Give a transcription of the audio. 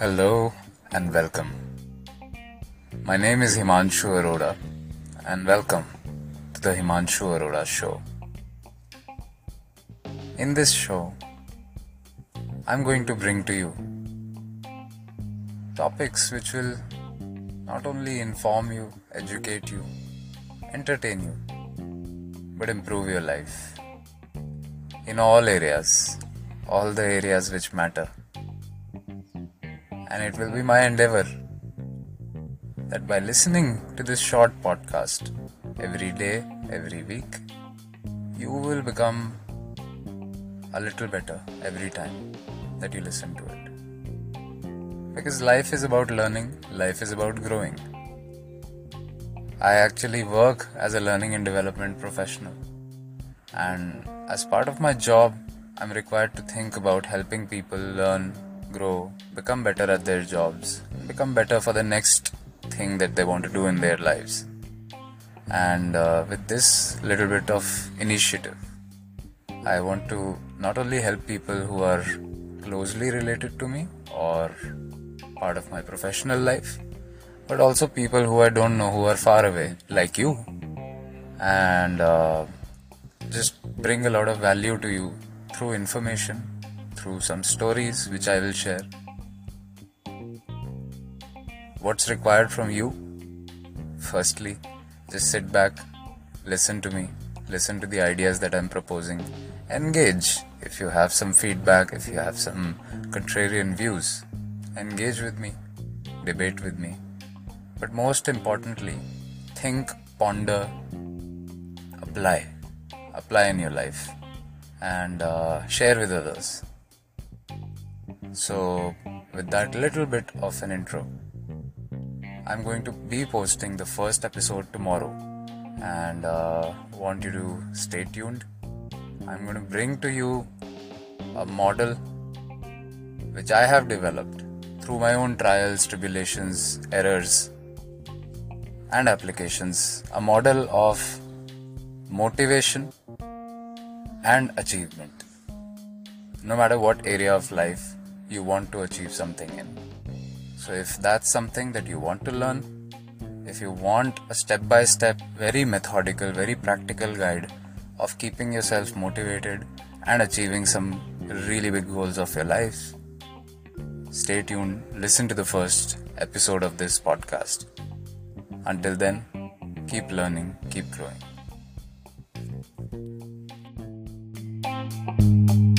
Hello and welcome. My name is Himanshu Arora and welcome to the Himanshu Arora Show. In this show, I'm going to bring to you topics which will not only inform you, educate you, entertain you, but improve your life in all areas, all the areas which matter. And it will be my endeavor that by listening to this short podcast every day, every week, you will become a little better every time that you listen to it. Because life is about learning, life is about growing. I actually work as a learning and development professional, and as part of my job, I'm required to think about helping people learn, grow, become better at their jobs, become better for the next thing that they want to do in their lives. And with this little bit of initiative, I want to not only help people who are closely related to me or part of my professional life, but also people who I don't know, who are far away, like you, and just bring a lot of value to you through information, through some stories which I will share. What's required from you? Firstly, just sit back, listen to me, listen to the ideas that I'm proposing, engage. If you have some feedback, if you have some contrarian views, engage with me, debate with me. But most importantly, think, ponder, apply in your life, and share with others. So, with that little bit of an intro, I'm going to be posting the first episode tomorrow, and want you to stay tuned. I'm going to bring to you a model which I have developed through my own trials, tribulations, errors, and applications. A model of motivation and achievement. No matter what area of life you want to achieve something in. So if that's something that you want to learn, if you want a step-by-step, very methodical, very practical guide of keeping yourself motivated and achieving some really big goals of your life, stay tuned, listen to the first episode of this podcast. Until then, keep learning, keep growing.